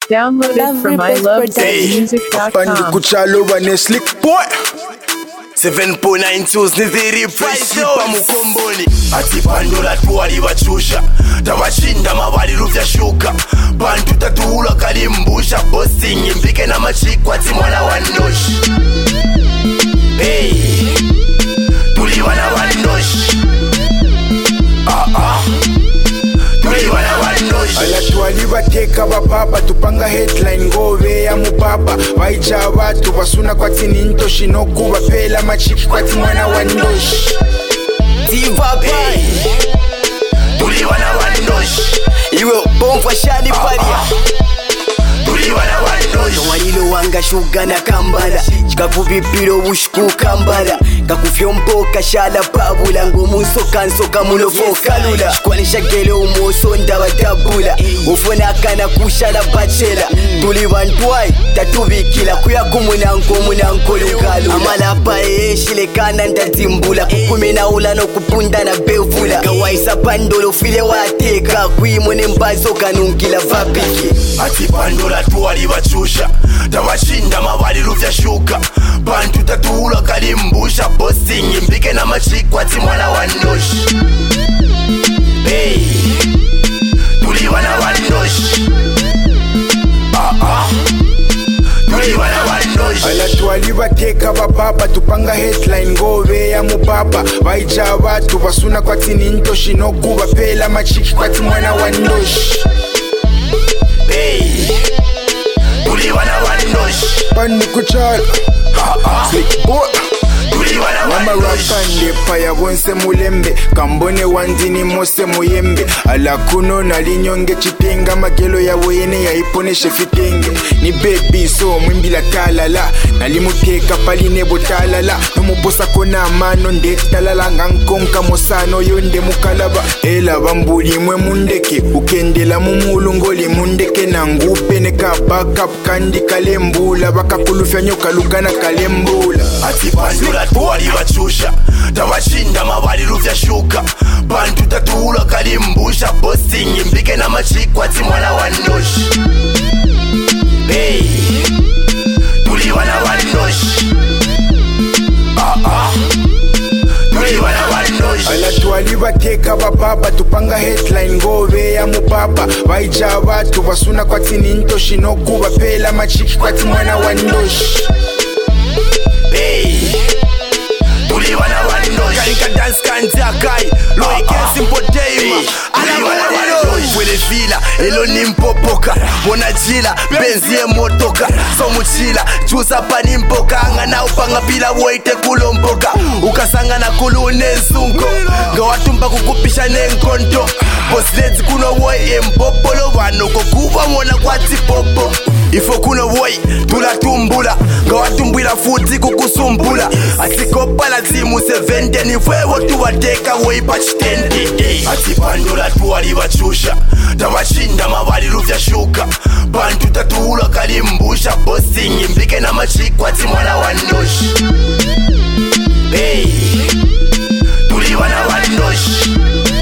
Downloaded from ilovemusic.com. Pandi kuchalo bane slick boy 7.92 niziri fresh pa mukomboni ati pandora twali bachusha tabashinda mabali ruvya shuka bantu tatuula kalimbusha bossing impike na machiko ati mwana wa ndoshi hey tuli wana wa ndoshi tuli wana wa ndoshi ala twali bateka bapapa tupanga headline ngove ya mupapa baicha abantu basuna kwati nintoshi no kuba pela machiki kwati mwana wa ndoshi diva hey tuli wana wa ndoshi iwe bomba shani paria tuli wana wa ndoshi walilo wanga shuga na kambala chikakuvipiro bushuku kambala kakufyompoka shala pabula ngomuso kansoka mulofokalula chikwanisha gele umoso ndabadabula ufuna kana kushala bachela tuli bantwai tatubikila kuya kumunanko lugalu amalapa eshile kana ndadimbula kukumena ula no kupunda na bevula kawaisa pandolo file wateka kuimone mbazo kanungila vapiki ati pandora twali bachusha tabashinda mabali ruvya shuka bantu tatuula kalimbusha bossing impike na machiko ati mwana wa ndoshi hey tuli wana wa ndoshi tuli wana wa ndoshi ala twali bateka bapapa tupanga headline ngove ya mupapa baicha abantu basuna kwati nintoshi no kuba pela machiki kwati mwana wa ndoshi hey tuli wana wa ndoshi pandi kuchalo slick boy Wamarapande paya bonse mulembe kambone wandini mose muyembe ala kuno nalinyonge chipinga magelo ya wene ya iponeshe fitenge ni baby so mwimbila talala nalimuteka paline botalala nomubosa kona mano ndetalala ngankonka mosano yonde mukalaba ela bambuli mwe mundeke ukendela mumulungoli mundeke nangupene ka backup kandi kalembula bakakulufya nyoka lukana kalembula ati pandora twali bachusha tabashinda mabali ruvya shuka bantu tatuula kalimbusha bossing impike na machiko ati mwana wa ndoshi hey tuli wana wa ndoshi tuli wana wa ndoshi ala twali bateka bapapa tupanga headline ngove ya mupapa baicha abantu basuna kwati nintoshi no kuba pela machiki kwati mwana wa ndoshi hey tuli wana wa ndoshi kalika dance kanjakai loike simple day ala wana wa ndoshi wele vila elo nimpopoka mona jila benzi ye motoka so muchila juza pani mpoka ngana upanga bila woite kulompoka ukasanga na kulune nsunko ngawatumba kukupisha nenkonto boss lady kuno boy empopolo wano kokuba mona kwati popo ifo kuno boy tulatumbula ngawatumbwila futi kukusumbula asikopala timu 70 nifwewo tuwateka woy pachitendi ati pandora twali bachusha tabashinda mabali ruvya shuka bantu tatuula kalimbusha bossing impike na machiko ati mwana wa ndoshi hey tuli wana wa ndoshi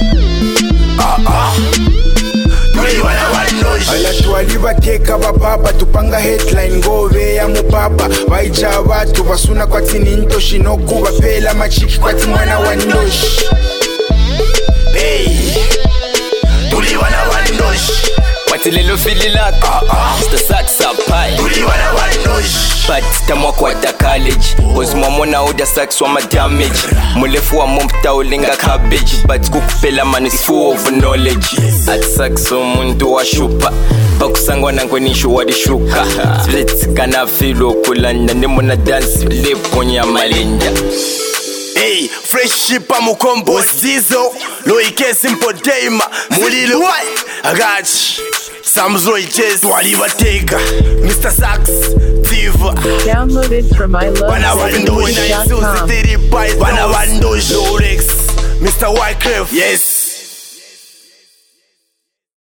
tuli wana wa ndoshi ala twali bateka bapapa tupanga headline ngove ya mupapa baicha abantu basuna kwati nintoshi no kuba pela machiki kwati mwana wa ndoshi hey tuli wana wa ndoshi Wati lelo fili laka Mr. Saxa Pai tuli wana wa ndoshi But tamwa kwata college Bozi mwamona uda sax wa madamage Mulefu wa mumpta ulinga cabbage But kukupela man is full of knowledge At sax umundu wa shupa Bakusangwa nangwe nishu wadishuka Split kana filo kulanda Nimuna dance liponya malinja hey fresh pa mukombo zizo loike simple day mulilo agachi Samzo iches twali bateka Mr. Sax diva Downloaded from ilovemusic.com. Bana wa ndoshi Rolex Mr. Wyclef yes